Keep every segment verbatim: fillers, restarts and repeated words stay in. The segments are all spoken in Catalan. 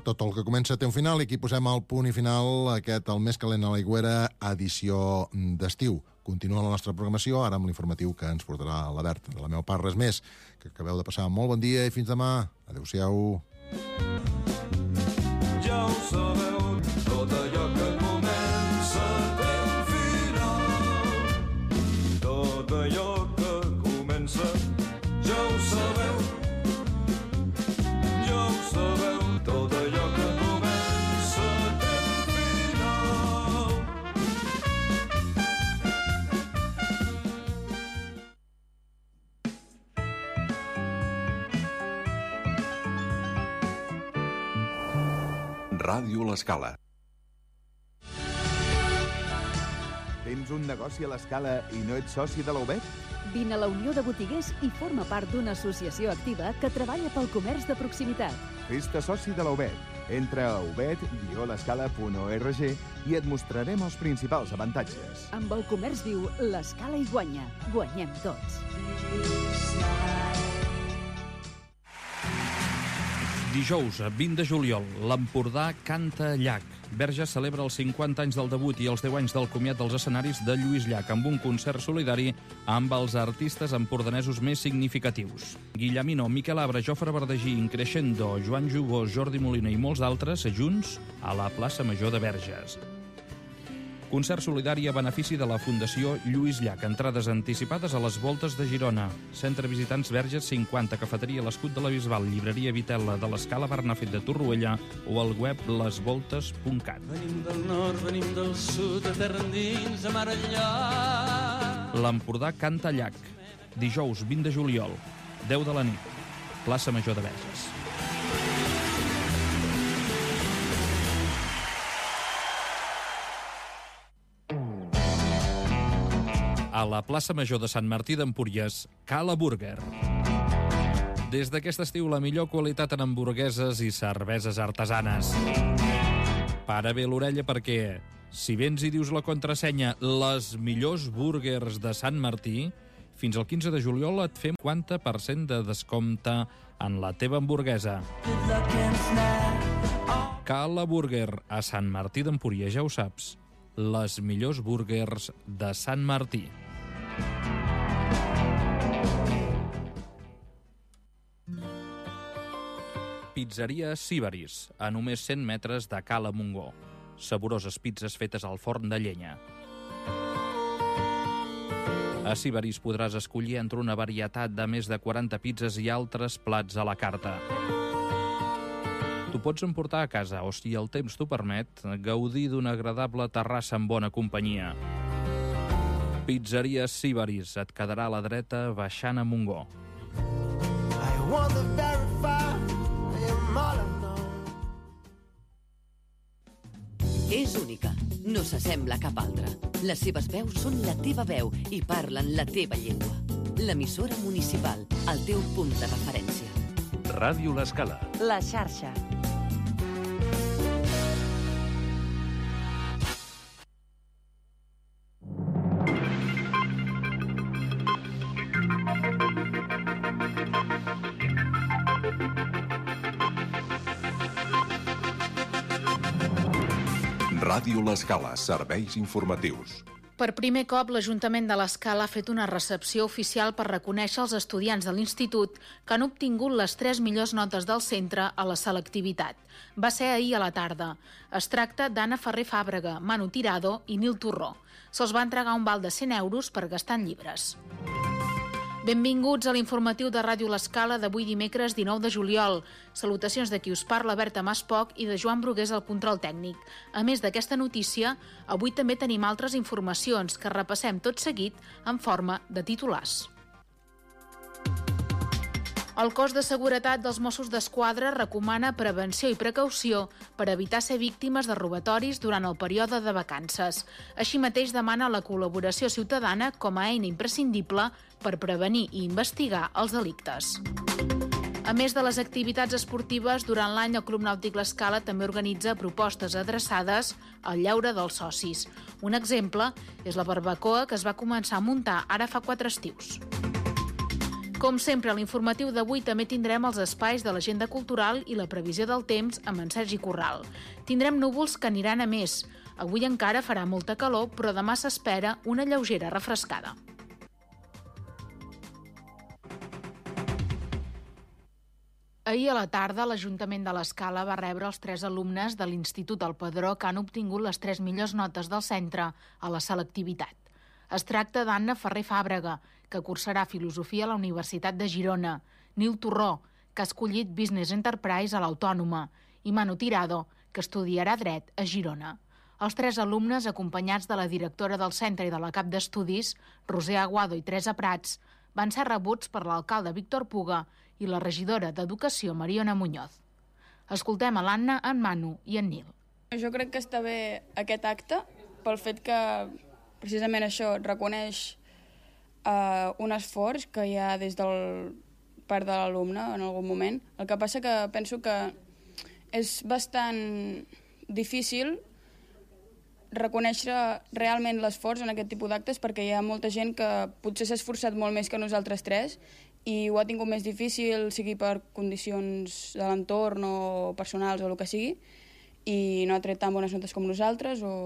tot el que comença té un final i aquí posem el punt i final aquest, el més calent a l'aigüera, edició d'estiu. Continua la nostra programació, ara amb l'informatiu que ens portarà la Berta. De la meva part, res més. Que acabeu de passar molt bon dia i fins demà. Adéu-siau. Ja ho sabeu, tot allò que comença té un final. Tot allò que comença, ja ho sabeu. Ja ho sabeu, tot allò que comença té un final. Ràdio L'Escala. Tens un negoci a l'Escala i no ets soci de la U B E T? Vine a la Unió de Botiguers i forma part d'una associació activa que treballa pel comerç de proximitat. Fes-te soci de la U B E T. Entra a ubet guió l'escala punt org i et mostrarem els principals avantatges. Amb el comerç viu, l'Escala hi guanya. Guanyem tots. Dijous, vint de juliol, l'Empordà canta Llach. Verges celebra els cinquanta anys del debut i els deu anys del comiat dels escenaris de Lluís Llach amb un concert solidari amb els artistes empordanesos més significatius. Guillemino, Miquel Abra, Jofre Verdagí, Increscendo, Joan Jugós, Jordi Molina i molts d'altres junts a la plaça Major de Verges. Concert solidari a benefici de la Fundació Lluís Llach. Entrades anticipades a les Voltes de Girona. Centre Visitants Verges cinquanta, cafeteria L'Escut de la Bisbal, llibreria Vitella de l'Escala Bernafet de Torroella o al web les voltes punt cat. Venim del nord, venim del sud, de terra endins, a mar enllà. L'Empordà canta Llach. Dijous, vint de juliol, deu de la nit, plaça Major de Verges. A la plaça Major de Sant Martí d'Empúries, Cala Burger. Des d'aquest estiu, la millor qualitat en hamburgueses i cerveses artesanes. Para bé l'orella perquè, si vens i dius la contrasenya les millors burgers de Sant Martí, fins al quinze de juliol et fem cinquanta per cent de descompte en la teva hamburguesa. Cala Burger, a Sant Martí d'Empúries, ja ho saps, les millors burgers de Sant Martí. Pizzeria Sibaris, a només cent metres de Cala Montgó. Saboroses pizzas fetes al forn de llenya. A Sibaris podràs escollir entre una varietat de més de quaranta pizzas i altres plats a la carta. T'ho pots emportar a casa o, si el temps t'ho permet, gaudir d'una agradable terrassa amb bona companyia. Pizzeria Sibaris, et quedarà a la dreta baixant a Montgó. És única, no s'assembla a cap altra. Les seves veus són la teva veu i parlen la teva llengua. L'emissora municipal, el teu punt de referència. Ràdio L'Escala. La xarxa. Ràdio L'Escala, serveis informatius. Per primer cop, l'Ajuntament de l'Escala ha fet una recepció oficial per reconèixer els estudiants de l'Institut que han obtingut les tres millors notes del centre a la selectivitat. Va ser ahir a la tarda. Es tracta d'Anna Ferrer Fàbrega, Manu Tirado i Nil Torró. Se'ls va entregar un val de cent euros per gastar en llibres. Benvinguts a l'informatiu de Ràdio L'Escala d'avui dimecres dinou de juliol. Salutacions de qui us parla, Berta Maspoc, i de Joan Brugués al control tècnic. A més d'aquesta notícia, avui també tenim altres informacions que repassem tot seguit en forma de titulars. El cos de seguretat dels Mossos d'Esquadra recomana prevenció i precaució per evitar ser víctimes de robatoris durant el període de vacances. Així mateix demana la col·laboració ciutadana com a eina imprescindible per prevenir i investigar els delictes. A més de les activitats esportives, durant l'any el Club Nàutic L'Escala també organitza propostes adreçades al lleure dels socis. Un exemple és la barbacoa que es va començar a muntar ara fa quatre estius. Com sempre, a l'informatiu d'avui també tindrem els espais de l'agenda cultural i la previsió del temps amb en Sergi Corral. Tindrem núvols que aniran a més. Avui encara farà molta calor, però demà s'espera una lleugera refrescada. Ahir a la tarda, l'Ajuntament de l'Escala va rebre els tres alumnes de l'Institut del Pedró que han obtingut les tres millors notes del centre a la selectivitat. Es tracta d'Anna Ferrer Fàbrega, que cursarà Filosofia a la Universitat de Girona, Nil Torró, que ha escollit Business Enterprise a l'Autònoma, i Manu Tirado, que estudiarà Dret a Girona. Els tres alumnes, acompanyats de la directora del centre i de la cap d'estudis, Roser Aguado i Teresa Prats, van ser rebuts per l'alcalde Víctor Puga i la regidora d'Educació, Mariona Muñoz. Escoltem a l'Anna, en Manu i en Nil. Jo crec que està bé aquest acte pel fet que precisament això reconeix uh, un esforç que hi ha des del part de l'alumne en algun moment. El que passa que penso que és bastant difícil reconèixer realment l'esforç en aquest tipus d'actes perquè hi ha molta gent que potser s'ha esforçat molt més que nosaltres tres i ho ha tingut més difícil, sigui per condicions de l'entorn o personals o el que sigui, i no ha tret tan bones notes com nosaltres o,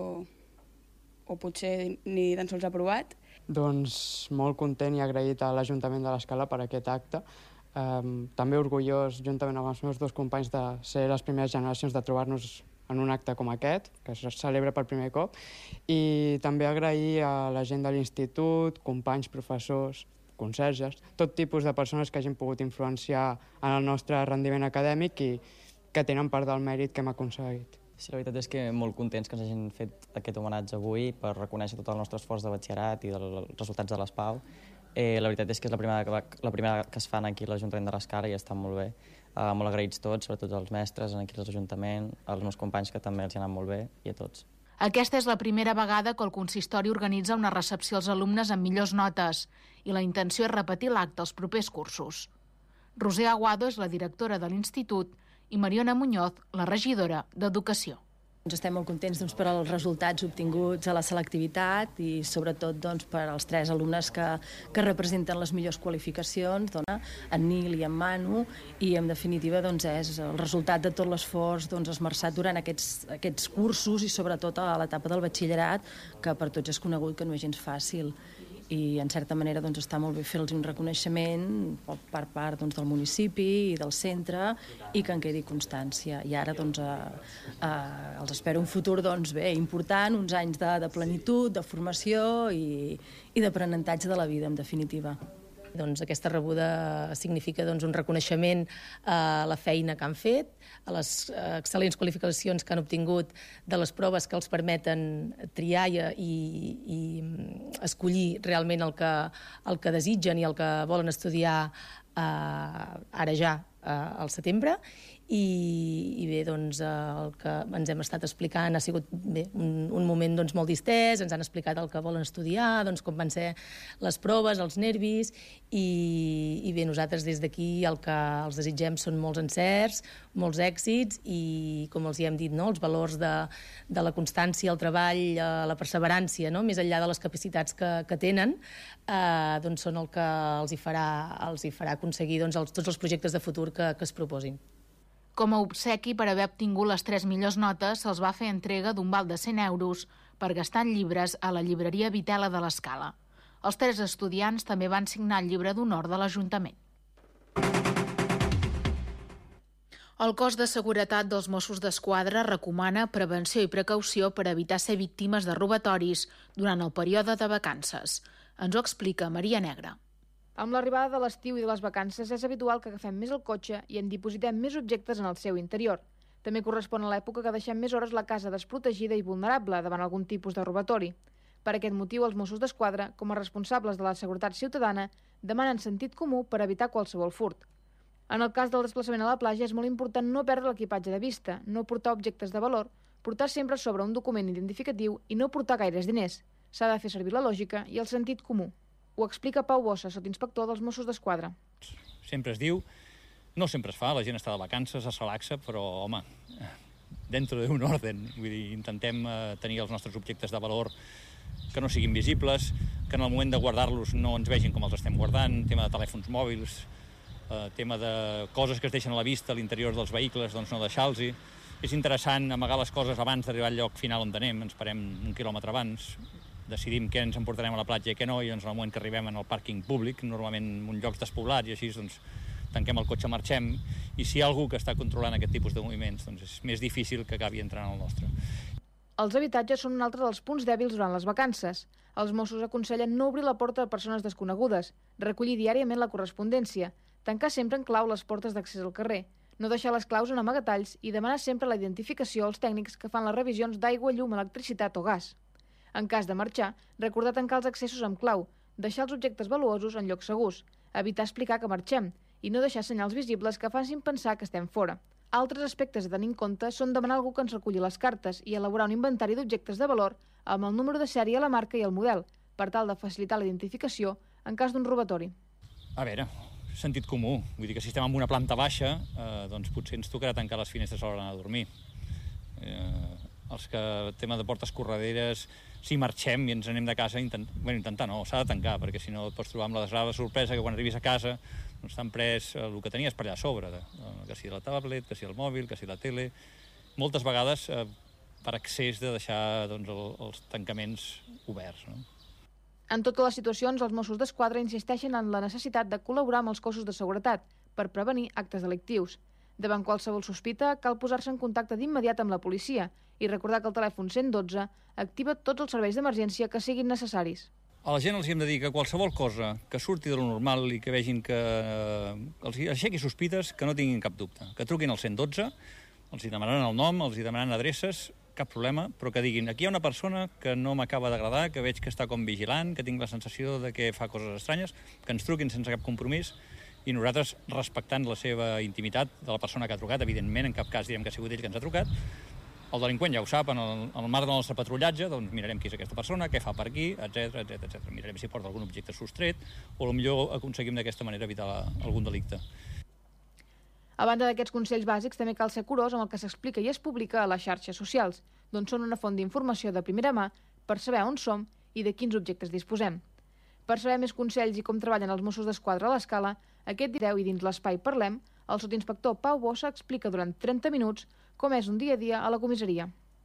o potser ni tan sols ha provat. Doncs molt content i agraït a l'Ajuntament de l'Escala per aquest acte. Um, també orgullós, juntament amb els meus dos companys, de ser les primeres generacions de trobar-nos en un acte com aquest, que es celebra per primer cop, i també agrair a la gent de l'institut, companys, professors, conserges, tot tipus de persones que hagin pogut influenciar en el nostre rendiment acadèmic i que tenen part del mèrit que hem aconseguit. Sí, la veritat és que molt contents que ens hagin fet aquest homenatge avui per reconèixer tot el nostre esforç de batxillerat i dels resultats de l'S P A U. Eh, la veritat és que és la primera, que, la primera que es fan aquí a l'Ajuntament de l'Escala i està molt bé. Uh, molt agraïts tots, sobretot als mestres, aquí a l'Ajuntament, als meus companys que també els hi ha anat molt bé i a tots. Aquesta és la primera vegada que el consistori organitza una recepció als alumnes amb millors notes i la intenció és repetir l'acte als propers cursos. Roser Aguado és la directora de l'Institut i Mariona Muñoz, la regidora d'Educació. Estem molt contents doncs, per als resultats obtinguts a la selectivitat i sobretot doncs, per als tres alumnes que, que representen les millors qualificacions, dona, en Nil i en Manu, i en definitiva doncs, és el resultat de tot l'esforç doncs, esmerçat durant aquests, aquests cursos i sobretot a l'etapa del batxillerat, que per tots és conegut que no és gens fàcil. I en certa manera doncs, està molt bé fer-los un reconeixement per part doncs, del municipi i del centre i que en quedi constància. I ara doncs, eh, eh, els espero un futur doncs, bé, important, uns anys de, de plenitud, de formació i, i d'aprenentatge de la vida, en definitiva. Doncs aquesta rebuda significa doncs, un reconeixement a la feina que han fet, a les excel·lents qualificacions que han obtingut de les proves que els permeten triar i, i escollir realment el que, el que desitgen i el que volen estudiar eh, ara ja eh, al setembre. I, i bé, doncs, el que ens hem estat explicant ha sigut bé, un, un moment doncs, molt distès, ens han explicat el que volen estudiar, doncs, com van ser les proves, els nervis, i, i bé, nosaltres des d'aquí el que els desitgem són molts encerts, molts èxits, i com els hi hem dit, no? Els valors de, de la constància, el treball, la perseverància, no? Més enllà de les capacitats que, que tenen, eh, doncs són el que els hi farà, els hi farà aconseguir doncs, els, tots els projectes de futur que, que es proposin. Com a obsequi per haver obtingut les tres millors notes, se'ls va fer entrega d'un val de cent euros per gastar en llibres a la llibreria Vitela de l'Escala. Els tres estudiants també van signar el llibre d'honor de l'Ajuntament. El cos de seguretat dels Mossos d'Esquadra recomana prevenció i precaució per evitar ser víctimes de robatoris durant el període de vacances. Ens ho explica Maria Negra. Amb l'arribada de l'estiu i de les vacances és habitual que agafem més el cotxe i en dipositem més objectes en el seu interior. També correspon a l'època que deixem més hores la casa desprotegida i vulnerable davant algun tipus de robatori. Per aquest motiu, els Mossos d'Esquadra, com a responsables de la seguretat ciutadana, demanen sentit comú per evitar qualsevol furt. En el cas del desplaçament a la platja és molt important no perdre l'equipatge de vista, no portar objectes de valor, portar sempre sobre un document identificatiu i no portar gaires diners. S'ha de fer servir la lògica i el sentit comú. Ho explica Pau Bossa, sotsinspector dels Mossos d'Esquadra. Sempre es diu, no sempre es fa, la gent està de vacances, es relaxa, però, home, dentro d'un orden. Vull dir, intentem eh, tenir els nostres objectes de valor que no siguin visibles, que en el moment de guardar-los no ens vegin com els estem guardant, tema de telèfons mòbils, eh, tema de coses que es deixen a la vista a l'interior dels vehicles, doncs no deixar-los-hi. És interessant amagar les coses abans d'arribar al lloc final on anem, ens parem un quilòmetre abans, decidim què ens emportarem a la platja i què no, i doncs en el moment que arribem en el pàrquing públic, normalment en llocs despoblats i així, doncs tanquem el cotxe, marxem, i si hi ha algú que està controlant aquest tipus de moviments, doncs és més difícil que acabi entrant al nostre. Els habitatges són un altre dels punts dèbils durant les vacances. Els Mossos aconsellen no obrir la porta a persones desconegudes, recollir diàriament la correspondència, tancar sempre en clau les portes d'accés al carrer, no deixar les claus en amagatalls i demanar sempre la identificació als tècnics que fan les revisions d'aigua, llum, electricitat o gas. En cas de marxar, recordar tancar els accessos amb clau, deixar els objectes valuosos en llocs segurs, evitar explicar que marxem i no deixar senyals visibles que facin pensar que estem fora. Altres aspectes a tenir en compte són demanar a algú que ens reculli les cartes i elaborar un inventari d'objectes de valor amb el número de sèrie, la marca i el model, per tal de facilitar la identificació en cas d'un robatori. A veure, sentit comú. Vull dir que si estem en una planta baixa, eh, doncs potser ens tocarà tancar les finestres a l'hora d'anar a dormir. Eh, els que, tema de portes correderes, si marxem i ens anem de casa, intent... bueno, intentar no, s'ha de tancar, perquè si no et pots trobar amb la desagradable sorpresa que quan arribis a casa doncs t'han pres el que tenies per allà a sobre, que sigui la tablet, que sigui el mòbil, que sigui la tele. Moltes vegades eh, per excés de deixar doncs, el, els tancaments oberts. No? En totes les situacions, els Mossos d'Esquadra insisteixen en la necessitat de col·laborar amb els cossos de seguretat per prevenir actes delictius. Davant qualsevol sospita, cal posar-se en contacte d'immediat amb la policia i recordar que el telèfon cent i dotze activa tots els serveis d'emergència que siguin necessaris. A la gent els hem de dir que qualsevol cosa que surti de lo normal i que vegin que els aixequi sospites, que no tinguin cap dubte, que truquin al cent i dotze, els hi demanaran el nom, els hi demanaran adreces, cap problema, però que diguin aquí hi ha una persona que no m'acaba d'agradar, que veig que està com vigilant, que tinc la sensació de que fa coses estranyes, que ens truquin sense cap compromís i nosaltres, respectant la seva intimitat de la persona que ha trucat, evidentment, en cap cas direm que ha sigut ell que ens ha trucat, el delinqüent ja ho sap, en el, en el marc del nostre patrullatge, doncs mirarem qui és aquesta persona, què fa per aquí, etcètera, etcètera, etcètera. Mirarem si porta algun objecte sostret o potser aconseguim d'aquesta manera evitar la, algun delicte. A banda d'aquests consells bàsics, també cal ser curós amb el que s'explica i es publica a les xarxes socials, doncs són una font d'informació de primera mà per saber on som i de quins objectes disposem. Per saber més consells i com treballen els Mossos d'Esquadra a l'Escala, aquest dia deu i dins l'Espai Parlem, el sotsinspector Pau Bossa explica durant trenta minuts com és un dia a dia a la comissaria.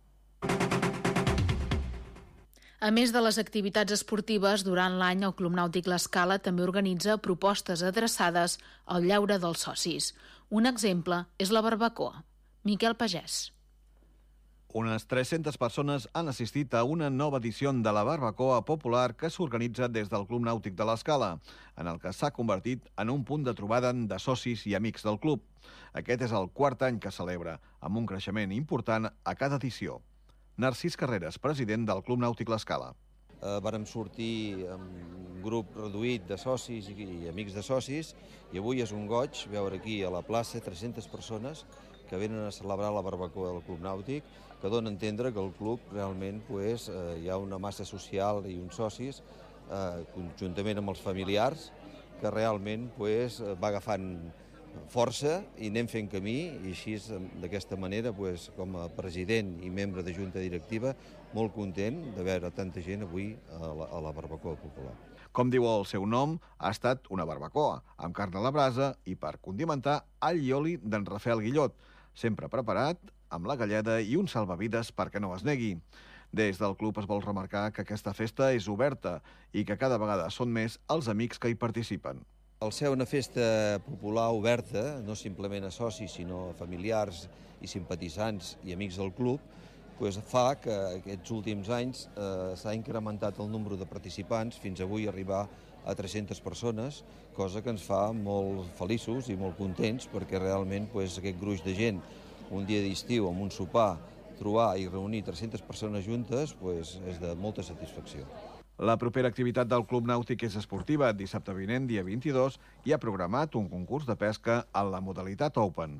A més de les activitats esportives, durant l'any el Club Nàutic L'Escala també organitza propostes adreçades al lleure dels socis. Un exemple és la barbacoa. Miquel Pagès. Unes tres-centes persones han assistit a una nova edició de la barbacoa popular que s'organitza des del Club Nàutic de l'Escala, en el que s'ha convertit en un punt de trobada de socis i amics del club. Aquest és el quart any que celebra, amb un creixement important a cada edició. Narcís Carreras, president del Club Nàutic L'Escala. Eh, vàrem sortir amb un grup reduït de socis i amics de socis i avui és un goig veure aquí a la plaça tres-centes persones que venen a celebrar la barbacoa del Club Nàutic, que dona a entendre que el club realment pues, eh, hi ha una massa social i uns socis, eh, conjuntament amb els familiars, que realment pues, va agafant força i anem fent camí, i així d'aquesta manera, pues, com a president i membre de junta directiva, molt content de veure tanta gent avui a la, a la barbacoa popular. Com diu el seu nom, ha estat una barbacoa, amb carn a la brasa i per condimentar all i oli d'en Rafael Guillot, sempre preparat, amb la galleda i un salvavides perquè no es negui. Des del club es vol remarcar que aquesta festa és oberta i que cada vegada són més els amics que hi participen. Al ser una festa popular oberta, no simplement a socis, sinó a familiars i simpatitzants i amics del club, pues fa que aquests últims anys eh, s'ha incrementat el nombre de participants, fins avui arribar a tres-centes persones, cosa que ens fa molt feliços i molt contents, perquè realment pues, aquest gruix de gent, un dia d'estiu amb un sopar, trobar i reunir tres-centes persones juntes, pues, és de molta satisfacció. La propera activitat del Club Nàutic és esportiva. Dissabte vinent, dia vint-i-dos, hi ha programat un concurs de pesca en la modalitat Open.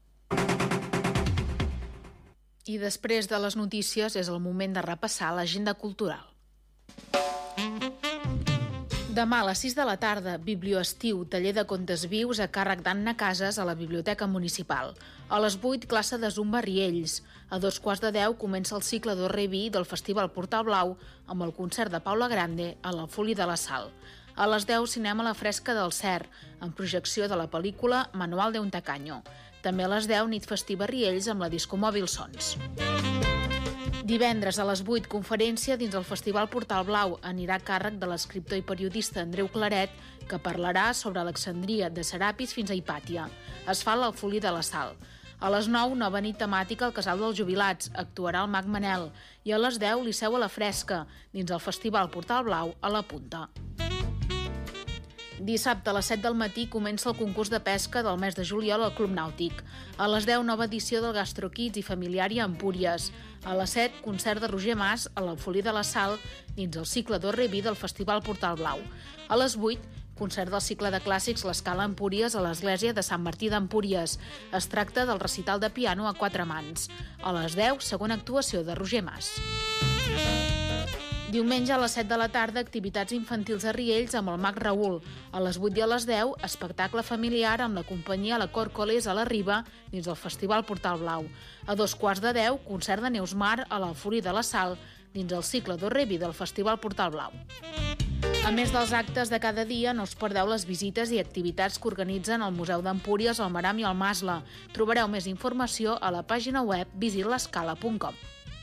I després de les notícies és el moment de repassar l'agenda cultural. Demà a les sis de la tarda, Biblioestiu, taller de contes vius a càrrec d'Anna Casas a la Biblioteca Municipal. A les vuit, classe de Zumba Riells. A dos quarts de deu comença el cicle d'O R V del Festival Portal Blau amb el concert de Paula Grande a l'Alfuli de la Sal. A les deu, cinema a la Fresca del Cer, amb projecció de la pel·lícula Manual de un tacaño. També a les deu, nit festiva a Riells amb la Discomòbil Sons. Divendres a les vuit, conferència dins el Festival Portal Blau anirà a càrrec de l'escriptor i periodista Andreu Claret, que parlarà sobre Alexandria, de Serapis fins a Hipàtia. Es fa a l'Alfuli de la Sal. A les nou, nova nit temàtica al Casal dels Jubilats, actuarà el Mag Manel. I a les deu, Liceu a la Fresca, dins el Festival Portal Blau a la Punta. Dissabte a les set del matí comença el concurs de pesca del mes de juliol al Club Nàutic. A les deu, nova edició del Gastro Kids i Familiària a Empúries. A les set, concert de Roger Mas a l'Alfuli de la Sal dins el cicle d'O R V del Festival Portal Blau. A les vuit, concert del cicle de clàssics L'Escala Empúries a l'Església de Sant Martí d'Empúries. Es tracta del recital de piano a quatre mans. A les deu, segona actuació de Roger Mas. Diumenge a les set de la tarda, activitats infantils a Riells amb el mag Raül. A les vuit i a les deu, espectacle familiar amb la companyia La Còrcoles a la Riba dins el Festival Portal Blau. A dos quarts de deu, concert de Neus Mar a l'Alfuri de la Sal dins el cicle d'O R V del Festival Portal Blau. A més dels actes de cada dia, no us perdeu les visites i activitats que organitzen el Museu d'Empúries, el Maram i el Masla. Trobareu més informació a la pàgina web visit l'escala punt com.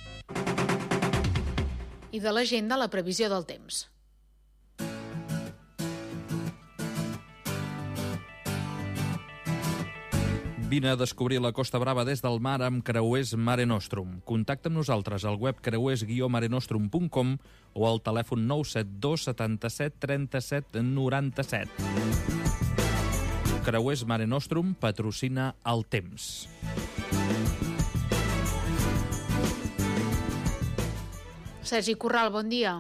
I de l'agenda, la previsió del temps. Vine a descobrir la Costa Brava des del mar amb Creuers Mare Nostrum. Contacta amb nosaltres al web creuers guió mare nostrum punt com o al telèfon nou set dos setanta-set trenta-set noranta-set. Creuers Mare Nostrum patrocina el temps. Sergi Corral, bon dia.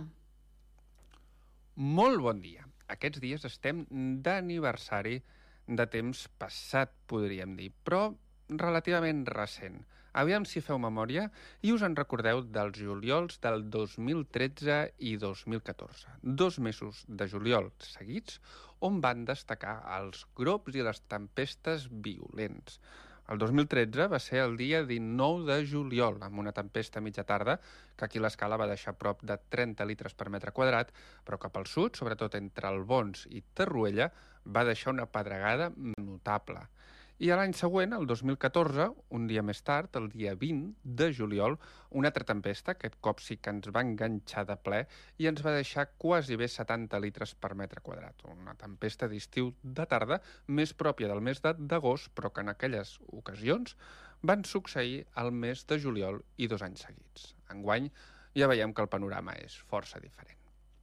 Molt bon dia. Aquests dies estem d'aniversari de temps passat, podríem dir, però relativament recent. Aviam si feu memòria i us en recordeu dels juliols del dos mil tretze i dos mil catorze. Dos mesos de juliol seguits on van destacar els grops i les tempestes violents. El dos mil tretze va ser el dia dinou de juliol, amb una tempesta a mitja tarda, que aquí l'escala va deixar prop de trenta litres per metre quadrat, però cap al sud, sobretot entre Albons i Tarruella, va deixar una pedregada notable. I a l'any següent, el dos mil catorze, un dia més tard, el dia vint de juliol, una altra tempesta, aquest cop sí que ens va enganxar de ple i ens va deixar quasi bé setanta litres per metre quadrat. Una tempesta d'estiu de tarda, més pròpia del mes d'agost, però que en aquelles ocasions van succeir al mes de juliol i dos anys seguits. Enguany ja veiem que el panorama és força diferent.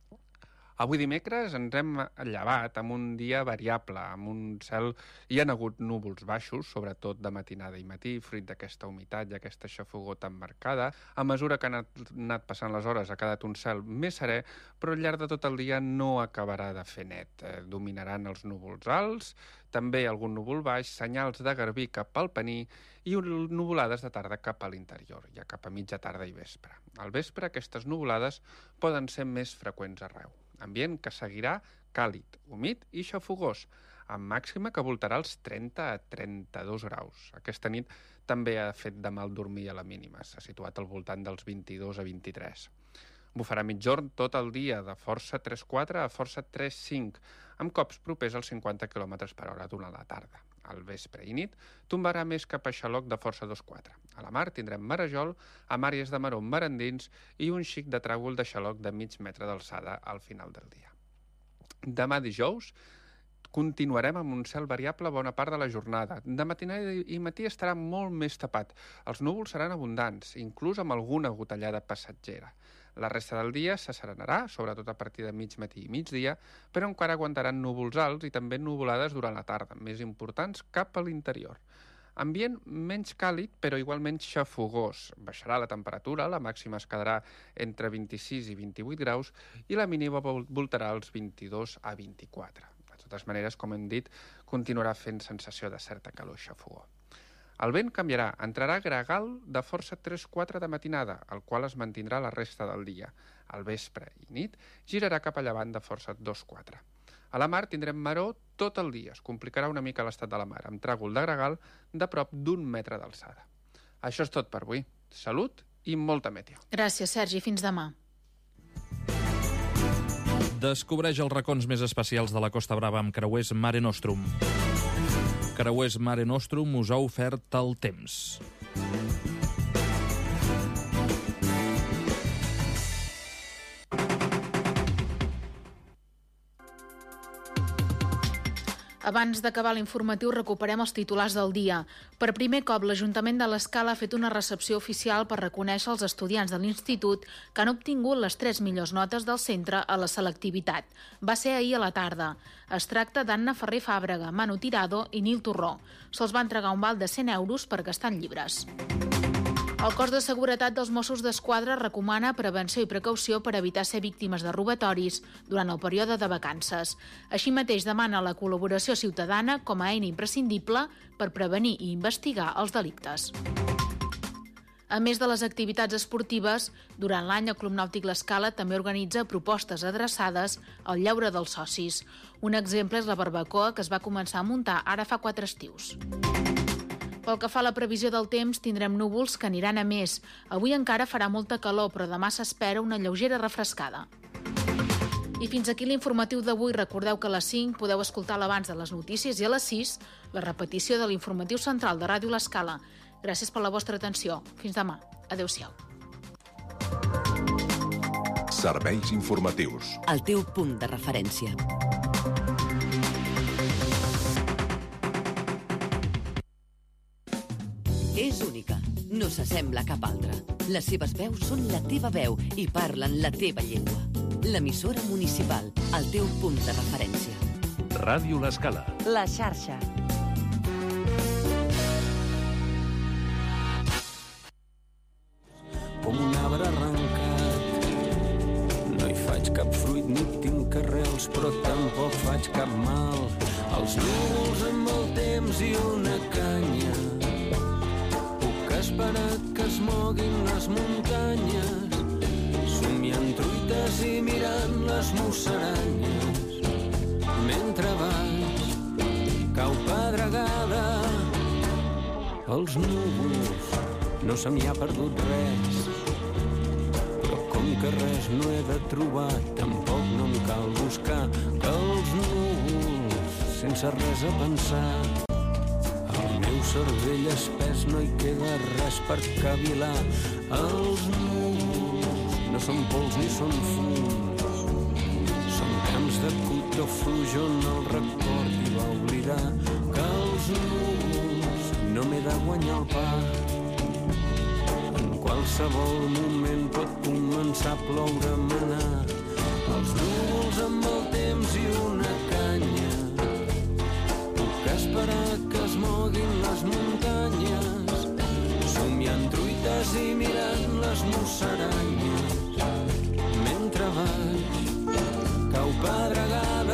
Avui dimecres ens hem llevat amb un dia variable, amb un cel... Hi ha hagut núvols baixos, sobretot de matinada i matí, fruit d'aquesta humitat i aquesta xafogor tan marcada. A mesura que han anat passant les hores ha quedat un cel més serè, però al llarg de tot el dia no acabarà de fer net. Eh, dominaran els núvols alts, també algun núvol baix, senyals de garbí cap al Pení i nuvolades de tarda cap a l'interior, ja cap a mitja tarda i vespre. Al vespre aquestes nuvolades poden ser més freqüents arreu. Ambient que seguirà càlid, humit i xafogós, amb màxima que voltarà els trenta a trenta-dos graus. Aquesta nit també ha fet de mal dormir a la mínima, s'ha situat al voltant dels vint-i-dos a vint-i-tres. Bufarà migjorn tot el dia, de força tres quatre a força tres cinc, amb cops propers als cinquanta quilòmetres per hora durant la tarda. Al vespre i nit tombarà més cap a xaloc de força dos quatre. A la mar tindrem marejol, amb àrees de maró marandins i un xic de tràgol de xaloc de mig metre d'alçada al final del dia. Demà dijous continuarem amb un cel variable bona part de la jornada. De matinada i matí estarà molt més tapat. Els núvols seran abundants, inclús amb alguna gotellada passatgera. La resta del dia s'asserenarà, sobretot a partir de mig matí i migdia, però encara aguantaran núvols alts i també nuvolades durant la tarda, més importants cap a l'interior. Ambient menys càlid, però igualment xafogós. Baixarà la temperatura, la màxima es quedarà entre vint-i-sis i vint-i-vuit graus i la mínima voltarà als vint-i-dos a vint-i-quatre. De totes maneres, com hem dit, continuarà fent sensació de certa calor i xafogor. El vent canviarà, entrarà gregal de força tres quatre de matinada, el qual es mantindrà la resta del dia. Al vespre i nit girarà cap a llevant de força dos quatre. A la mar tindrem maror tot el dia. Es complicarà una mica l'estat de la mar, amb tràgol de gregal de prop d'un metre d'alçada. Això és tot per avui. Salut i molta meteo. Gràcies, Sergi. Fins demà. Descobreix els racons més especials de la Costa Brava amb Creuers Mare Nostrum. Creuers Mare Nostrum us ha ofert el temps. Abans d'acabar l'informatiu, recuperem els titulars del dia. Per primer cop, l'Ajuntament de l'Escala ha fet una recepció oficial per reconèixer els estudiants de l'Institut que han obtingut les tres millors notes del centre a la selectivitat. Va ser ahir a la tarda. Es tracta d'Anna Ferrer Fàbrega, Manu Tirado i Nil Torró. Se'ls va entregar un val de cent euros per gastar en llibres. El cos de seguretat dels Mossos d'Esquadra recomana prevenció i precaució per evitar ser víctimes de robatoris durant el període de vacances. Així mateix demana la col·laboració ciutadana com a eina imprescindible per prevenir i investigar els delictes. A més de les activitats esportives, durant l'any el Club Nàutic L'Escala també organitza propostes adreçades al lleure dels socis. Un exemple és la barbacoa que es va començar a muntar ara fa quatre estius. Pel que fa a la previsió del temps, tindrem núvols que aniran a més. Avui encara farà molta calor, però demà s'espera una lleugera refrescada. I fins aquí l'informatiu d'avui. Recordeu que a les cinc podeu escoltar l'abans de les notícies i a les sis la repetició de l'informatiu central de Ràdio L'Escala. Gràcies per la vostra atenció. Fins demà. Adéu-siau. Serveis informatius. El teu punt de referència. És única, no s'assembla a cap altra. Les seves veus són la teva veu i parlen la teva llengua. L'emissora municipal, el teu punt de referència. Ràdio L'Escala. La xarxa. Com un arbre arrencat, no hi faig cap fruit ni tinc arrels, però tampoc faig cap mal. Els núvols amb el temps i una canya, esperar que es moguin les muntanyes, somiant truites i mirant les musaranyes. Mentre baix cau pedregada, els núvols no se m'hi ha perdut res, però com que res no he de trobar, tampoc no em cal buscar els núvols sense res a pensar. Cervell espès no hi queda res per cavilar. Els núvols no són pols ni són fums, són camps de cotó fluix on el record hi va oblidar que els núvols no m'he de guanyar el pa. En qualsevol moment pot començar a ploure, manar. Els núvols amb el temps i una canya, esperar que es moguin les muntanyes, somiant truites i mirant les musaranyes. Mentre baix cau pedregada,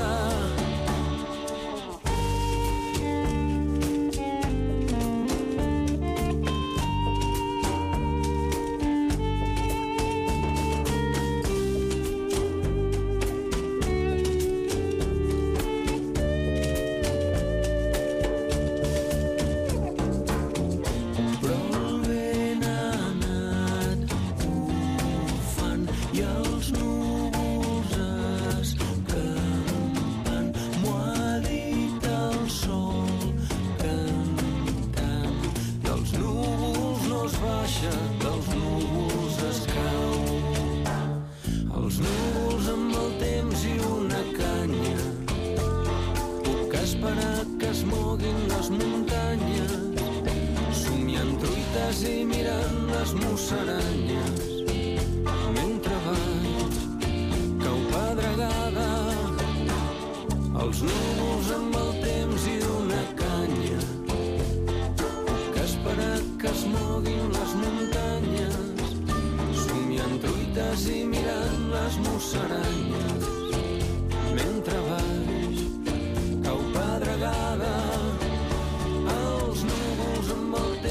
els núvols amb el temps i una canya, que espera que es moguin les muntanyes, somiant truites i mirant les musaranyes. Mentre baix cau pedregada, els núvols amb el temps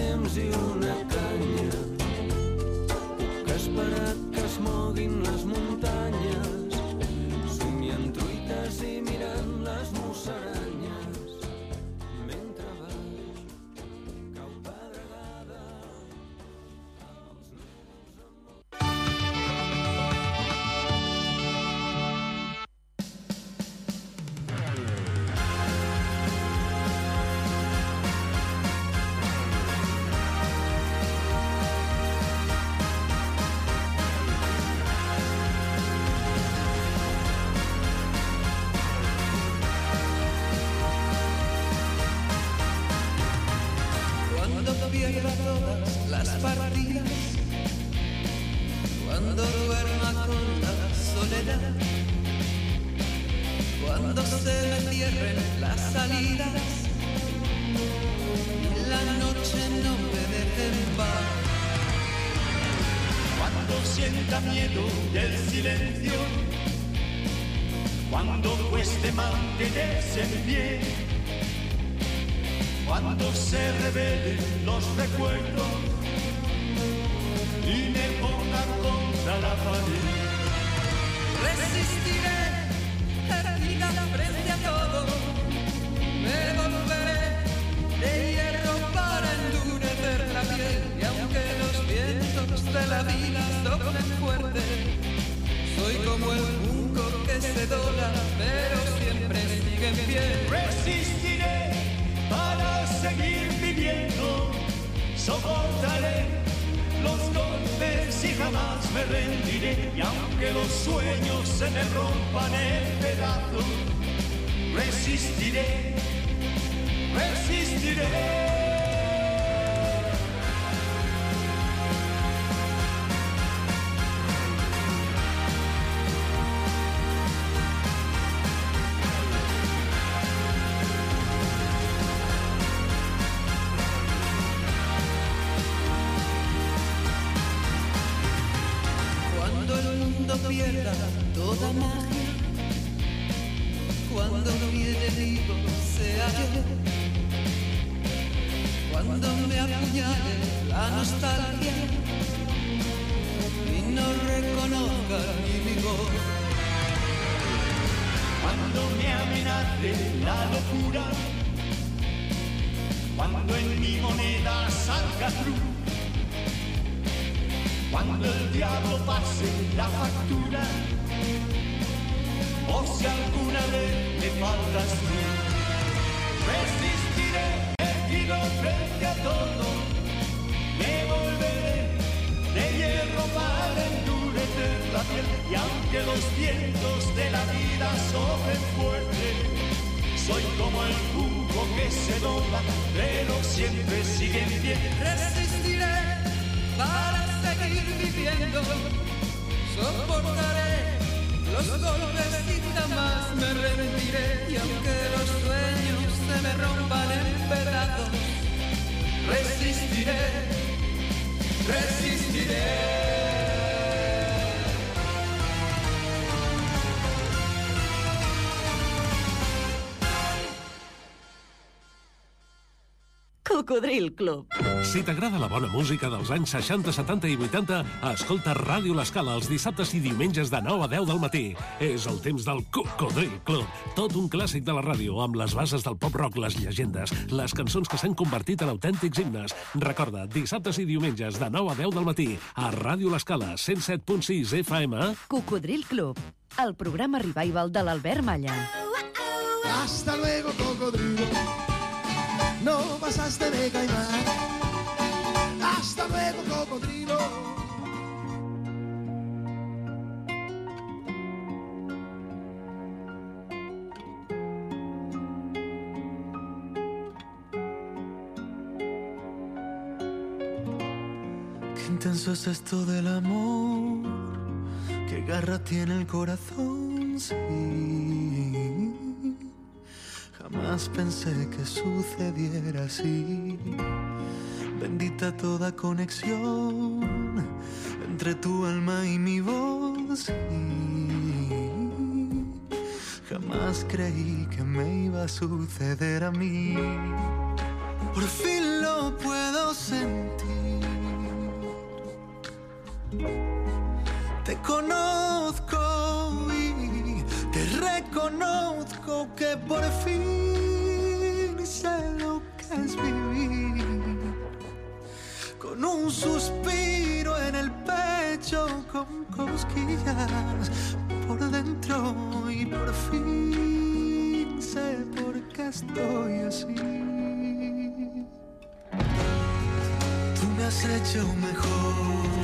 pierda todas las partidas, cuando duerma con la soledad, cuando se me cierren las salidas y la noche no me deje en paz. Cuando sienta miedo del silencio, cuando cueste mantenerse en pie, cuando se revelen los recuerdos y me ponga contra la pared. Resistiré, erguida frente a todo, me volveré de hierro para endurecer la piel. Y aunque los vientos de la vida soplen fuerte, soy como el junco que se dobla, pero siempre sigue en pie. Resistiré para seguir viviendo, soportaré los golpes y jamás me rendiré. Y aunque los sueños se me rompan en pedazos, resistiré, resistiré. Pierda toda magia, cuando mi enemigo sea yo, cuando me apuñale la nostalgia y no reconozca ni mi voz, cuando me amenace la locura, cuando en mi moneda salga cruz, cuando el diablo pase la factura, o si alguna vez me faltas tú, resistiré erguido frente a todo, me volveré de hierro para endurecer la piel. Y aunque los vientos de la vida soplen fuerte, soy como el jugo que se dobla, pero siempre sigue en pie. Resistiré para seguir viviendo, soportaré los golpes y jamás me rendiré. Y aunque los sueños se me rompan en pedazos, resistiré, resistiré. Cocodril Club. Si t'agrada la bona música dels anys seixanta, setanta i vuitanta, escolta Ràdio L'Escala els dissabtes i diumenges de nou a deu del matí. És el temps del Cocodril Club. Tot un clàssic de la ràdio, amb les bases del pop-rock, les llegendes, les cançons que s'han convertit en autèntics himnes. Recorda, dissabtes i diumenges de nou a deu del matí, a Ràdio L'Escala, cent set punt sis F M. Cocodril Club, el programa revival de l'Albert Malla. Hasta luego, cocodrilo. No pasaste de caimán. Hasta luego, cocodrilo. Qué intenso es esto del amor, qué garra tiene el corazón, sí. Jamás pensé que sucediera así. Bendita toda conexión entre tu alma y mi voz. Jamás creí que me iba a suceder a mí. Por fin lo puedo sentir. Te conozco y te reconozco que por fin sé lo que es vivir. Con un suspiro en el pecho, con cosquillas por dentro, y por fin sé por qué estoy así. Tú me has hecho mejor.